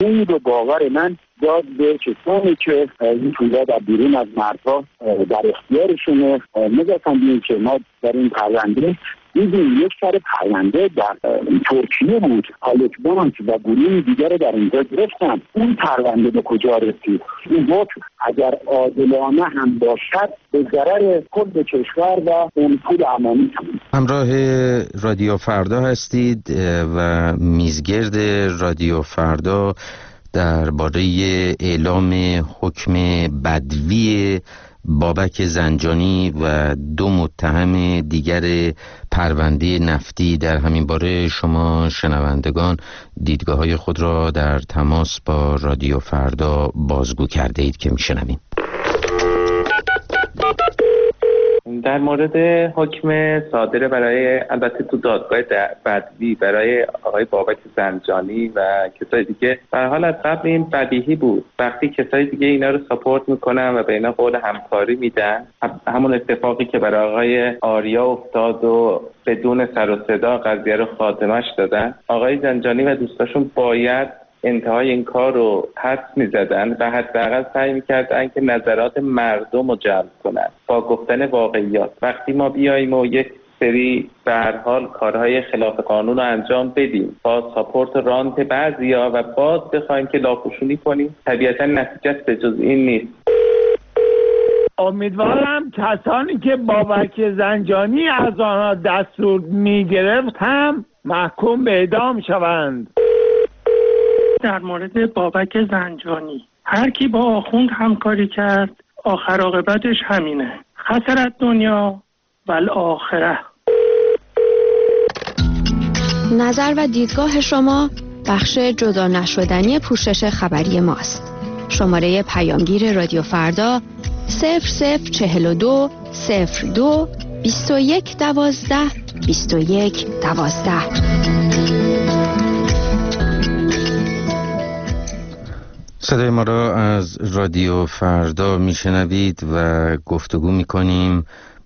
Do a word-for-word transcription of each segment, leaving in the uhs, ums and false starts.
امید و باور من داد به کسانی که این پولا در بیرون از مرزها در اختیارشونه. نگاه کنیم که ما در این پرونده دیدیم یک سر پرونده در ترکیه بود، هالک بانک و گروه دیگر در اینجا گرفتن. اون پرونده به کجا رسید؟ این حکم اگر عادلانه هم باشد به ضرر کل کشور و اون پول امانی هم. همراه رادیو فردا هستید و میزگرد رادیو فردا درباره اعلام حکم بدوی بابک زنجانی و دو متهم دیگر پرونده نفتی در همین باره شما شنوندگان دیدگاه‌های خود را در تماس با رادیو فردا بازگو کرده اید که میشنویم. در مورد حکم صادر برای البته تو دادگاه بدوی برای آقای بابک زنجانی و کسای دیگه، به هر حال از قبل این بدیهی بود وقتی کسای دیگه اینا رو ساپورت میکنن و به اینا قول همکاری میدن. همون اتفاقی که برای آقای آریا افتاد و بدون سر و صدا قضیه رو خاتمش دادن، آقای زنجانی و دوستاشون باید انتهای این کار رو حدس می‌زدن و حداقل سعی می‌کردن که نظرات مردم رو جلب کنن با گفتن واقعیات. وقتی ما بیاییم و یک سری به هر حال کارهای خلاف قانون رو انجام بدیم با ساپورت رانت بعضیا و باز بخوایم که لاپوشونی کنیم، طبیعتا نتیجه به جز این نیست. امیدوارم کسانی که بابک زنجانی از آنها دستور می‌گرفت هم محکوم به اعدام شوند. در مورد بابک زنجانی، هر کی با آخوند همکاری کرد آخر عاقبتش همینه، خسرت دنیا و الاخره. نظر و دیدگاه شما بخش جدا نشدنی پوشش خبری ماست. شماره پیامگیر رادیو فردا صفر صفر چهل و دو صفر دو بیست و یک دوازده بیست و یک دوازده. صدای ما را از رادیو فردا میشنوید و گفتگو میکنیم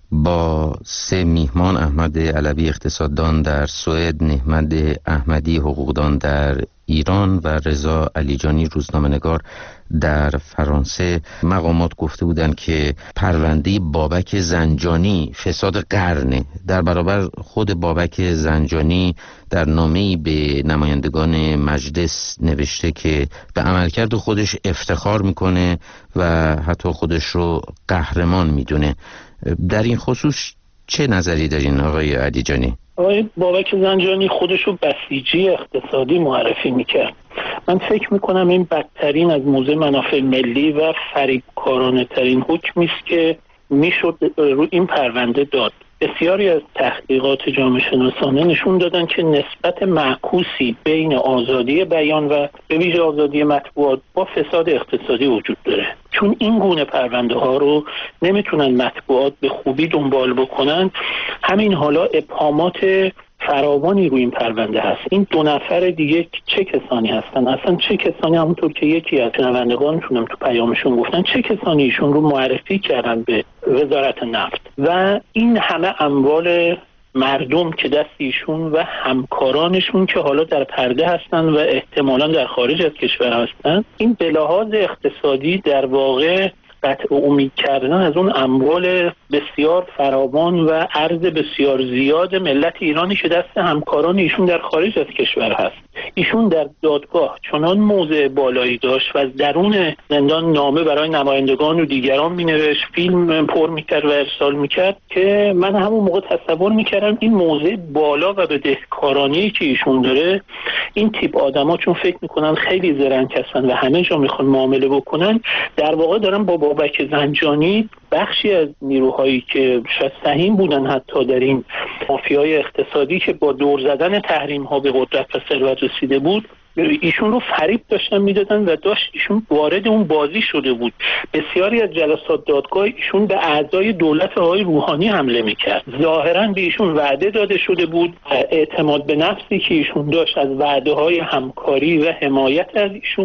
با سه میهمان: احمد علوی اقتصاددان در سوئد، نهمت احمدی حقوقدان در ایران و رضا علیجانی روزنامه‌نگار در فرانسه. مقامات گفته بودند که پرونده بابک زنجانی فساد قرنه. در برابر خود بابک زنجانی در نامه‌ای به نمایندگان مجلس نوشته که به عملکرد خودش افتخار میکنه و حتی خودش رو قهرمان میدونه. در این خصوص چه نظری دارین آقای علیجانی؟ آقای بابک زنجانی خودشو بسیجی اقتصادی معرفی میکرد. من فکر میکنم این بدترین از موزه منافع ملی و فریبکارانه ترین حکمی است که میشد رو این پرونده داد. بسیاری از تحقیقات جامعه شناسانه نشون دادن که نسبت معکوسی بین آزادی بیان و به ویژه آزادی مطبوعات با فساد اقتصادی وجود داره، چون این گونه پرونده ها رو نمیتونن مطبوعات به خوبی دنبال بکنن. همین حالا ابهامات فراوانی روی این پرونده هست. این دو نفر دیگه چه کسانی هستن؟ اصلا چه کسانی؟ همونطور که یکی از شنوندگانشون هم تو پیامشون گفتن چه کسانی ایشون رو معرفی کردن به وزارت نفت و این همه اموال مردم که دست ایشون و همکارانشون که حالا در پرده هستن و احتمالاً در خارج از کشور هستن، این به لحاظ اقتصادی در واقع قطع امید کردن از اون اموال بسیار فراوان و ارز بسیار زیاد ملت ایرانی که دست همکاران ایشون در خارج از کشور هست. ایشون در دادگاه چنان موضع بالایی داشت و از درون زندان نامه برای نمایندگان و دیگران مینوشت، فیلم پر میکرد و ارسال میکرد که من همون موقع تصور میکردم این موضع بالا و بدهکارانی که ایشون داره، این تیپ آدما چون فکر میکنن خیلی زرنگ هستن و همه جا میخوان معامله بکنن، در واقع دارن با بابک زنجانی بخشی از نیروهایی که شاید سهیم بودن حتی در این مافیای اقتصادی که با دور زدن تحریم ها به قدرت و ثروت رسیده بود، ایشون رو فریب داشتن میدادن و داشت ایشون وارد اون بازی شده بود. بسیاری از جلسات دادگاه ایشون به اعضای دولت آقای روحانی حمله میکرد. ظاهرا به ایشون وعده داده شده بود، اعتماد به نفسی که ایشون داشت از وعده های همکاری و حمایت از ایشون بود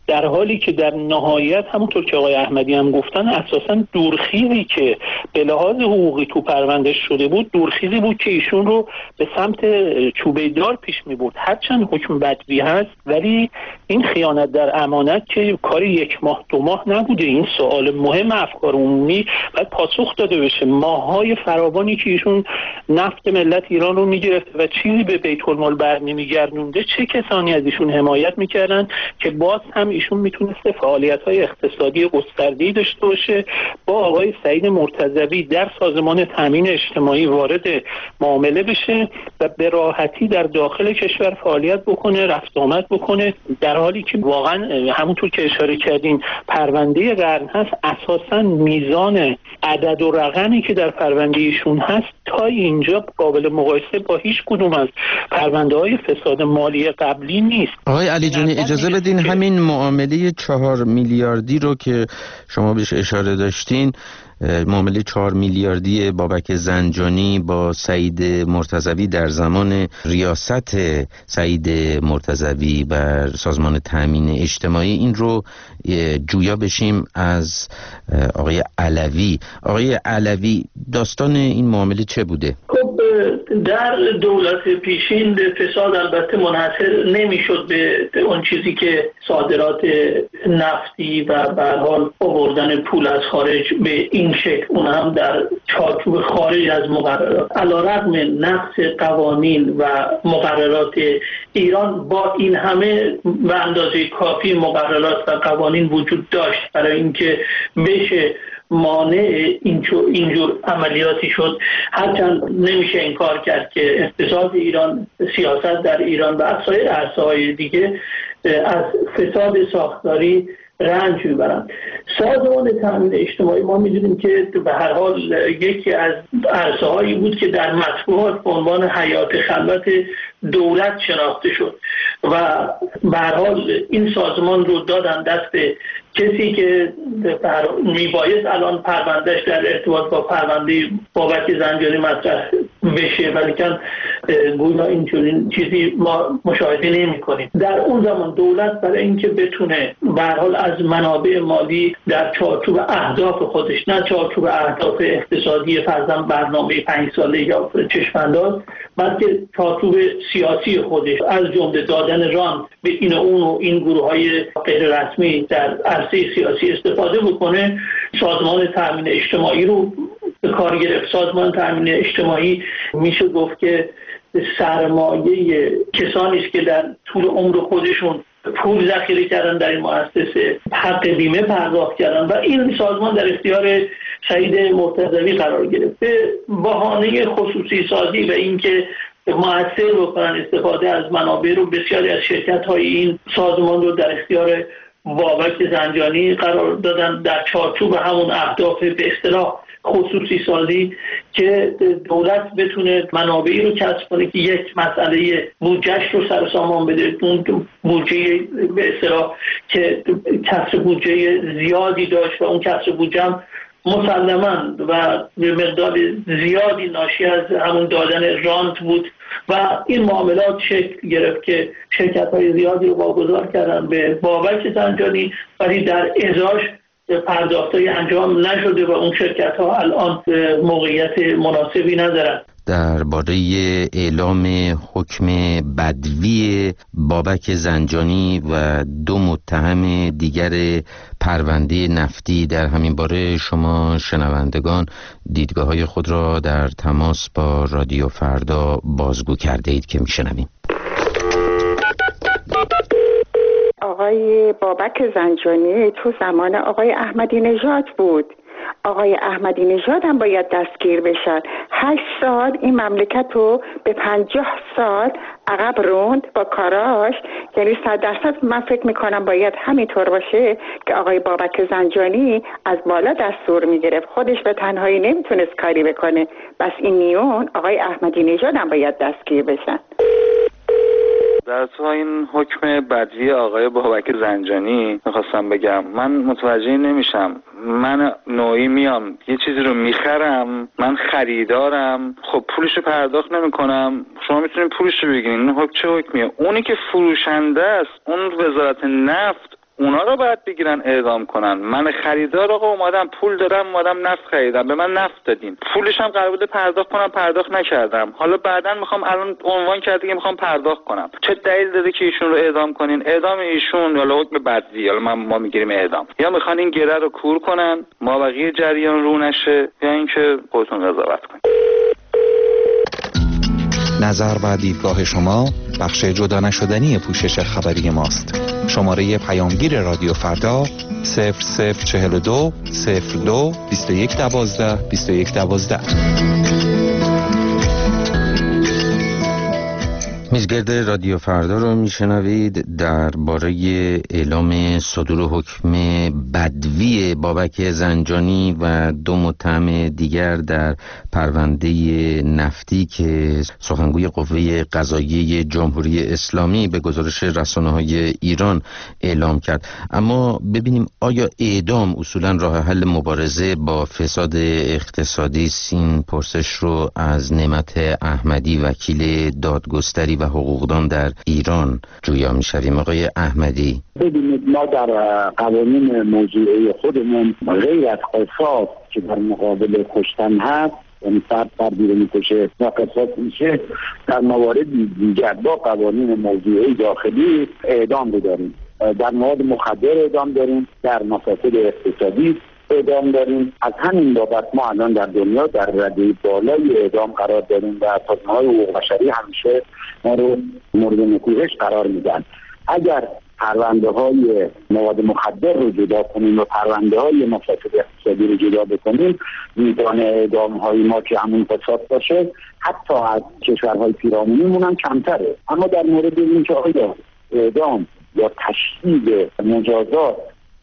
در حالی که در نهایت همونطور که آقای احمدی هم گفتن اساساً دورخیزی که به لحاظ حقوقی تو پرونده شده بود دورخیزی بود که ایشون رو به سمت چوبه دار پیش می برد. هرچند حکم بدوی هست ولی این خیانت در امانت که کار یک ماه دو ماه نبوده. این سوال مهم افکار عمومی باید پاسخ داده بشه. ماه‌های فراوانی که ایشون نفت ملت ایران رو میگرفته و چیزی به بیت المال بر نمیگردونده، چه کسانی از ایشون حمایت میکردن که باز هم ایشون میتونسته فعالیت‌های اقتصادی گسترده‌ای داشته باشه، با آقای سعید مرتضوی در سازمان تامین اجتماعی وارد معامله بشه و به راحتی در داخل کشور فعالیت بکنه، رفت آمد بکنه، در حالی که واقعا همونطور که اشاره کردین پرونده قرن هست. اساساً میزان عدد و رقمی که در پرونده ایشون هست تا اینجا قابل مقایسه با هیچ کدوم از پرونده های فساد مالی قبلی نیست. آقای علی جانی اجازه بدین همین معامله چهار میلیاردی رو که شما بهش اشاره داشتین، معامله چهار میلیاردی بابک زنجانی با سعید مرتضوی در زمان ریاست سعید مرتضوی بر سازمان تامین اجتماعی، این رو جویا بشیم از آقای علوی. آقای علوی داستان این معامله چه بوده؟ خب در دولت پیشین فساد البته منحصر نمیشد به اون چیزی که صادرات نفتی و به هر حال آوردن پول از خارج به این شکل، اون هم در چارچوب خارج از مقررات. علیرغم نقض قوانین و مقررات ایران، با این همه به اندازه کافی مقررات و قوانین وجود داشت برای اینکه بشه مانع اینجور عملیاتی شد. هرچند نمیشه انکار کرد که اقتصاد ایران، سیاست در ایران و سایر عرصه‌های دیگه از فساد ساختاری رنج میبرند. سازمان تامین اجتماعی ما میدونیم که به هر حال یکی از عرصه‌هایی بود که در مطبوعات به عنوان حیات خلوت دولت شناخته شد و به هر حال این سازمان رو دادن دست کسی که میبایست الان پروندهش در ارتباط با پرونده بابک زنجانی مطرح بشه، ولی کن گویا اینجوری چیزی ما مشاهده نمی کنیم. در اون زمان دولت برای اینکه بتونه به هر حال از منابع مالی در چارچوب اهداف خودش، نه چارچوب اهداف اقتصادی فرضاً برنامه پنج ساله یا چشم‌انداز، بلکه چارچوب سیاسی خودش از جمله دادن رانت به این و اون و این گروه‌های غیر رسمی در عرصه سیاسی استفاده بکنه، سازمان تامین اجتماعی رو به کار گرفت. سازمان تامین اجتماعی میشه گفت که سرمایه کسانی است که در طول عمر خودشون پول ذخیره کردن در این مؤسسه، حق بیمه پرداخت کردن و این سازمان در اختیار سعید مرتضوی قرار گرفت. به بهانه خصوصی سازی و اینکه مؤثر بکنن استفاده از منابع رو، بسیاری از شرکت‌های این سازمان رو در اختیار بابک زنجانی قرار دادن در چارچوب همون اهداف به اصطلاح خصوصی سازی که دولت بتونه منابعی رو کسب کنه که یک مسئله بودجهش رو سر سامان بده. اون بودجه به اصطلاح که کسر بودجه زیادی داشت و اون کسر بودجه هم مسلماً و به مقدار زیادی ناشی از همون دادن رانت بود و این معاملات شکل گرفت که شرکت‌های زیادی رو واگذار کردن به بابک زنجانی، ولی در ازاش پرداخت‌های انجام نشده و اون شرکت‌ها الان موقعیت مناسبی ندارن. درباره اعلام حکم بدوی بابک زنجانی و دو متهم دیگر پرونده نفتی در همین باره شما شنوندگان دیدگاه‌های خود را در تماس با رادیو فردا بازگو کرده اید که میشنویم. آقای بابک زنجانی تو زمان آقای احمدی نژاد بود. آقای احمدی نژاد هم باید دستگیر بشن. هشت سال این مملکت رو به پنجاه سال عقب روند با کاراش، یعنی صد درصد من فکر میکنم باید همینطور باشه که آقای بابک زنجانی از بالا دستور میگرفت، خودش به تنهایی نمیتونست کاری بکنه. بس این میون آقای احمدی نژاد هم باید دستگیر بشن. در تو این حکم بدوی آقای بابک زنجانی میخواستم بگم، من متوجه نمیشم. من نوعی میام یه چیزی رو میخرم، من خریدارم، خب پولشو پرداخت نمیکنم، شما میتونید پولشو بگیرین. این حکم چه حکمیه؟ اونی که فروشنده است، اون وزارت نفت، اونا رو باید بگیرن اعدام کنن. من خریدار آقا اومدم پول دارم، اومدم نفت خریدم، به من نفت دادین، پولش هم قرار بوده پرداخت کنم، پرداخت نکردم، حالا بعداً میخوام الان عنوان کرده که میخوام پرداخت کنم. چه دلیل داره که ایشون رو اعدام کنین؟ اعدام ایشون حالا حکم بدوی، حالا ما ما میگیریم اعدام، یا میخوان این گره رو کور کنن ما بقیه جریان رو نشه، یا اینکه خودتون قضاوت کنین. نظر و دیدگاه شما بخش جدا نشدنی پوشش خبری ماست. شماره پیامگیر رادیو فردا صفر صفر چهل و دو صفر دو بیست و یک دوازده بیست و یک دوازده. میزگرد رادیو فردا رو میشنوید. درباره اعلام صدور حکم بدوی بابک زنجانی و دو متهم دیگر در پرونده نفتی که سخنگوی قوه قضاییه جمهوری اسلامی به گزارش رسانه‌های ایران اعلام کرد. اما ببینیم آیا اعدام اصولا راه حل مبارزه با فساد اقتصادی است؟ این پرسش رو از نعمت احمدی، وکیل دادگستری و حقوقدان در ایران جویا می‌شویم. آقای احمدی، ببینید ما در قوانین موضوعی خودمون غیر از قصاص که در مقابل کشتن هست، یعنی فرد فردی رو میکشه و قصاص میشه، در موارد دیگر با قوانین موضوعی داخلی اعدام رو داریم. در مواد مخدر اعدام داریم، در مفاسد اقتصادی اعدام داریم. از همین بابت ما الان در دنیا در رده بالای اعدام قرار داریم و سازمان‌های حقوق بشری همیشه ما رو مورد نکوهش قرار میدن. اگر پرونده های مواد مخدر رو جدا کنیم و پرونده های مفاسد اقتصادی رو جدا بکنیم، میزان اعدام های ما که همون فساد باشه حتی از کشورهای پیرامونیمون هم کمتره. اما در مورد این که آیا اعدام یا تشدید مجازات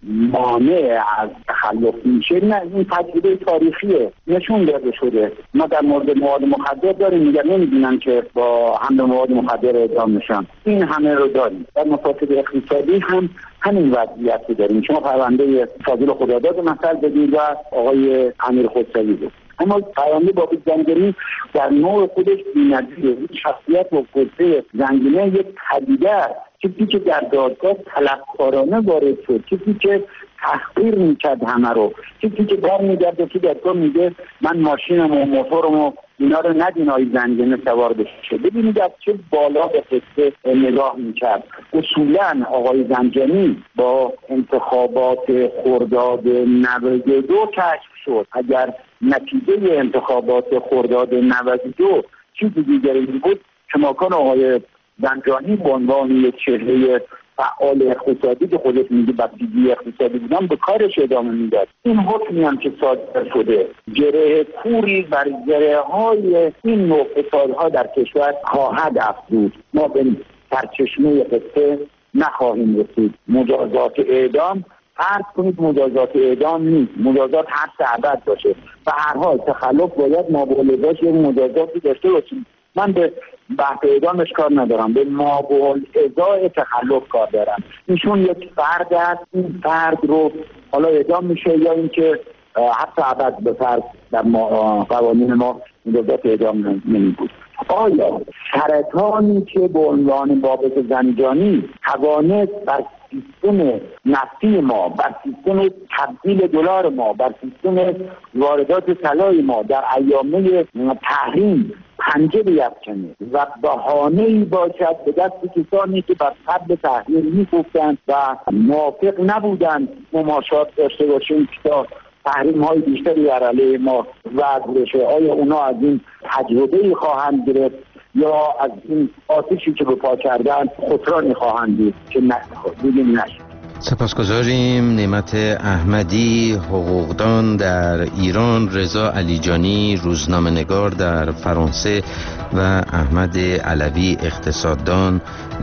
مانع از تخلف میشه، نه، این تجربه تاریخیه، نشون داده شده. ما در مورد مواد مخدر داریم، میگن نمیدونن که با حمل مواد مخدر اعدام میشن، این همه رو داریم. در مفاسد اقتصادی هم همین وضعیت رو داریم. شما پرونده فاضل خداداد مثل بدید و آقای امیر خسروی بود. اما پرونده بابک زنجانی در نوع خودش بی‌نظیره. این شخصیت و قصه زنجانی یک پدیده است، چیزی که در دادگاه طلبکارانه وارد شد، چیزی که تحقیر میکرد همه رو، چیزی که بار میگرده تو دادگاه میگه من ماشینم و موتورم و اینا رو ندین آقای زنجانی سوار بشه. ببینید از چه بالا به قصه نگاه میکرد. اصولا آقای زنجانی با انتخابات خرداد نود و دو کشف شد. اگر نتیجه انتخابات خرداد نود و دو چیزی دیگری بود، کماکان آقای زنجانی به عنوان یک چهره فعال اقتصادی که خودش میگه بسیجی اقتصادی بودن به کارش ادامه میداد. این حکمی هم که صادر شده گره کوری بر گره های این نوع فسادها در کشور خواهد افزود. ما به سرچشمه قصه نخواهیم رسید. مجازات اعدام، فرض کنید مجازات اعدام نیست، مجازات حبس ابد باشه. به هر حال تخلف باید مابالغاش یک مجازاتی داشته باشیم. من به بحث اعدامش کار ندارم، به مابالغاء تخلف کار دارم. ایشون یک فرد است، این فرد رو حالا اعدام میشه یا اینکه حبس ابد به فرض در قوانین ما مجازات اعدام نمی بود. آیا سرطانی که به عنوان بابک زنجانی توانست بر سیستم نفتی ما، بر سیستم تبدیل دلار ما، بر سیستم واردات طلای ما در ایامه تحریم پنجه بیفکنه و بهانه‌ای باشد به دست کسانی که بر قبل تحریم می‌گفتند و موافق نبودند مماشات داشته باشیم تا تحریم های بیشتری در علیه ما وضع بشه؟ آیا اونا از این تجربه‌ای خواهند گرفت یا از این آتشی که به پا کردن خسرانی خواهند دید که نخواهیم نشد؟ سپاسگزاریم. نعمت احمدی، حقوقدان در ایران، رضا علیجانی، روزنامه‌نگار در فرانسه و احمد علوی، اقتصاددان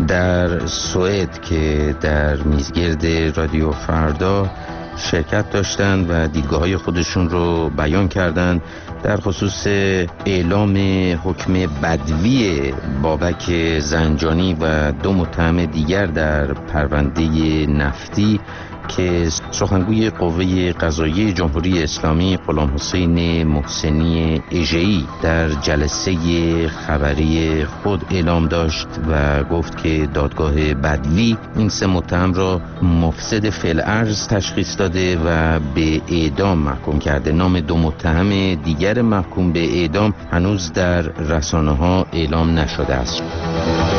در سوئد که در میزگرد رادیو فردا شرکت داشتند و دیدگاه‌های خودشون رو بیان کردند در خصوص اعلام حکم بدوی بابک زنجانی و دو متهم دیگر در پرونده نفتی که سخنگوی قوه قضاییه جمهوری اسلامی غلام حسین محسنی اژه‌ای در جلسه خبری خود اعلام داشت و گفت که دادگاه بدوی این سه متهم را مفسد فی‌الارض تشخیص داده و به اعدام محکوم کرده. نام دو متهم دیگر محکوم به اعدام هنوز در رسانه‌ها اعلام نشده است.